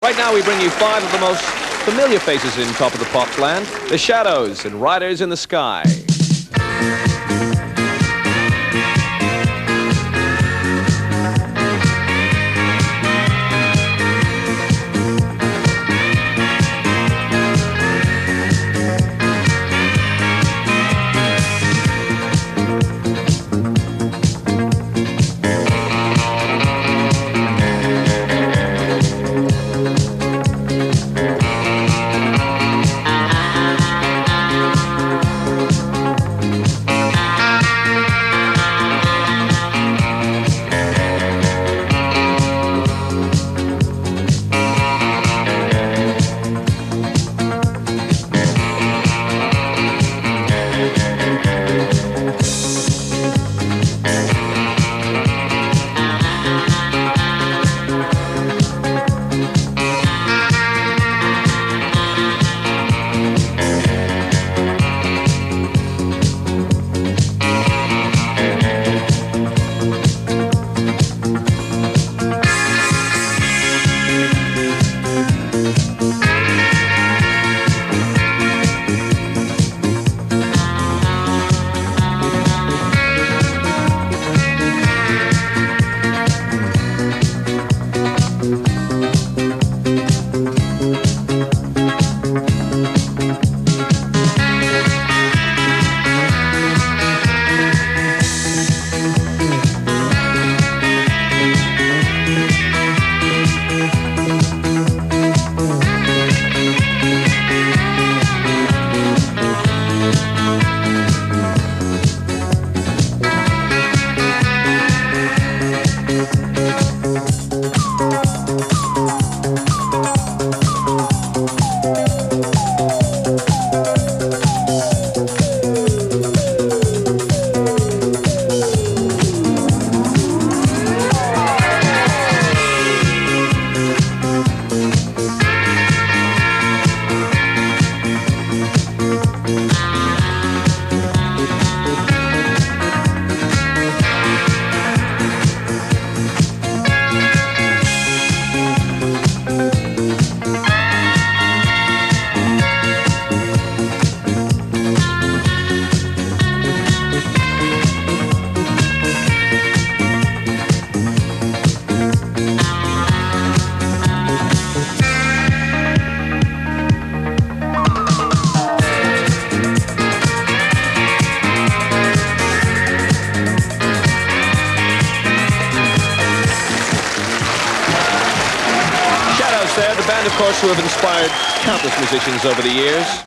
Right now we bring you 5 of the most familiar faces in Top of the Pops land, the Shadows and Riders in the Sky. The band, of course, who have inspired countless musicians over the years.